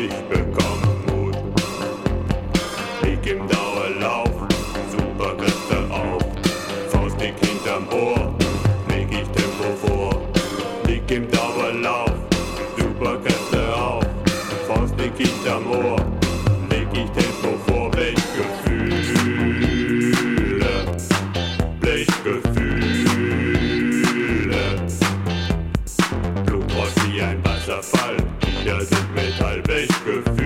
ich bekomm Mut. Leg im Dauerlauf, Superkräfte auf, Faustdick hinterm Ohr, leg ich Tempo vor. Leg im Dauerlauf, Superkräfte auf, Faustdick hinterm Ohr, leg ich Tempo vor. Blechgefühle, Blut rollt wie ein Wasserfall, wir sind Metall, Blechgefühle.